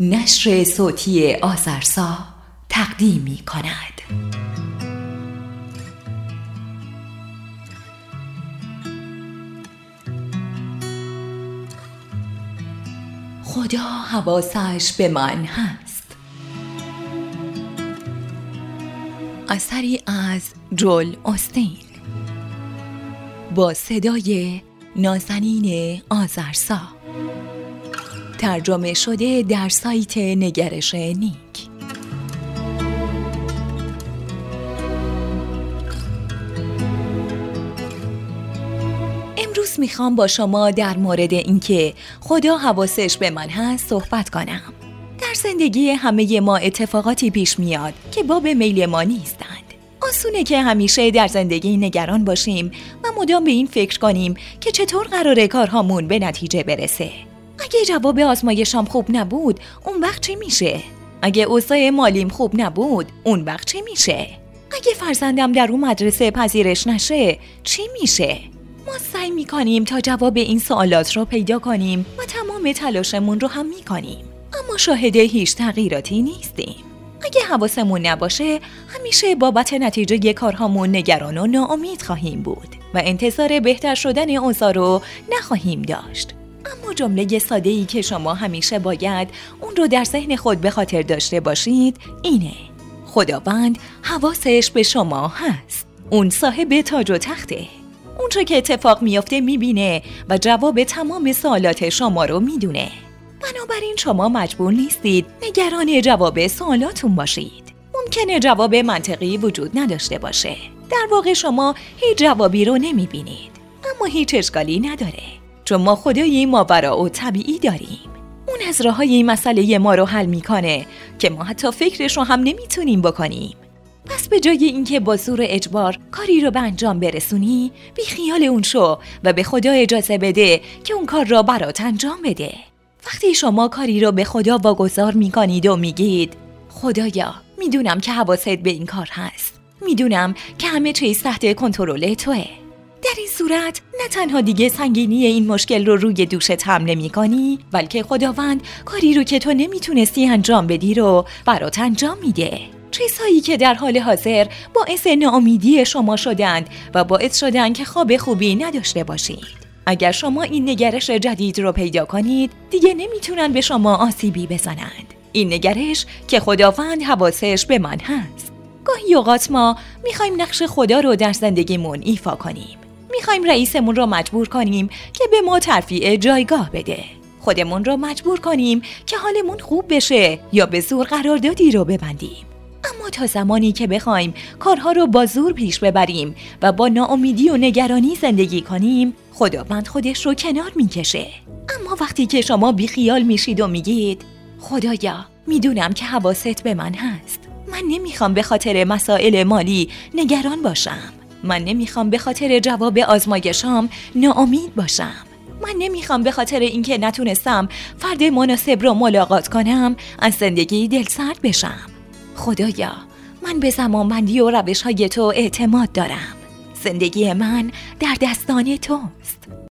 نشر صوتی آذرسا تقدیم می کند. خدا حواسش به من هست. اثری از جول اوستین با صدای نازنین آذرسا، ترجمه شده در سایت نگرش نیک. امروز میخوام با شما در مورد اینکه خدا حواسش به من هست صحبت کنم. در زندگی همه ما اتفاقاتی پیش میاد که باب میل ما نیستند. آسونه که همیشه در زندگی نگران باشیم و مدام به این فکر کنیم که چطور قراره کارهامون به نتیجه برسه. اگه جواب آزمایشم خوب نبود، اون وقت چی میشه؟ اگه اوضاع مالیم خوب نبود، اون وقت چی میشه؟ اگه فرزندم در اون مدرسه پذیرش نشه، چی میشه؟ ما سعی میکنیم تا جواب این سوالات رو پیدا کنیم و تمام تلاشمون رو هم میکنیم، اما شاهد هیچ تغییراتی نیستیم. اگه حواسمون نباشه، همیشه بابت نتیجه کارهامون نگران و ناامید خواهیم بود و انتظار بهتر شدن اوضاع رو نخواهیم داشت. اما جمله ساده‌ای که شما همیشه باید اون رو در ذهن خود به خاطر داشته باشید اینه: خداوند حواسش به شما هست. اون صاحب تاج و تخته. اونچه که اتفاق میفته میبینه و جواب تمام سوالات شما رو میدونه. بنابراین شما مجبور نیستید نگران جواب سوالاتون باشید. ممکنه جواب منطقی وجود نداشته باشه. در واقع شما هیچ جوابی رو نمیبینید. اما هیچ اشکالی نداره، چون ما خدایی ماوراء طبیعی داریم. اون از راه‌های این مسئله ما رو حل میکنه که ما حتی فکرش رو هم نمیتونیم بکنیم. پس به جای اینکه با زور اجبار کاری رو به انجام برسونی، بی خیال اون شو و به خدا اجازه بده که اون کار را برات انجام بده. وقتی شما کاری رو به خدا واگذار میکنید و میگید: خدایا، میدونم که حواست به این کار هست. میدونم که همه چیز تحت کنترل توئه. در این صورت نه تنها دیگه سنگینی این مشکل رو روی دوشت حمل نمی‌کنی، بلکه خداوند کاری رو که تو نمیتونستی انجام بدی رو برات انجام میده. چیزهایی که در حال حاضر باعث ناامیدی شما شدند و باعث شدند که خواب خوبی نداشته باشید. اگر شما این نگرش جدید رو پیدا کنید، دیگه نمیتونن به شما آسیبی بزنند. این نگرش که خداوند حواسش به من هست. گاهی اوقات ما میخوایم نقش خدا رو در زندگیمون ایفا کنیم. میخوایم رئیسمون رو مجبور کنیم که به ما ترفیع جایگاه بده. خودمون رو مجبور کنیم که حالمون خوب بشه یا به زور قراردادی رو ببندیم. اما تا زمانی که بخوایم کارها رو با زور پیش ببریم و با ناامیدی و نگرانی زندگی کنیم، خداوند خودش رو کنار میکشه. اما وقتی که شما بیخیال میشید و میگید: خدایا، میدونم که حواست به من هست. من نمیخوام به خاطر مسائل مالی نگران باشم. من نمیخوام به خاطر جواب آزمایشام ناامید باشم. من نمیخوام به خاطر اینکه نتونستم فرد مناسب رو ملاقات کنم از زندگی دلسرد بشم. خدایا، من به زمانبندی و روش‌های تو اعتماد دارم. زندگی من در دستان توست.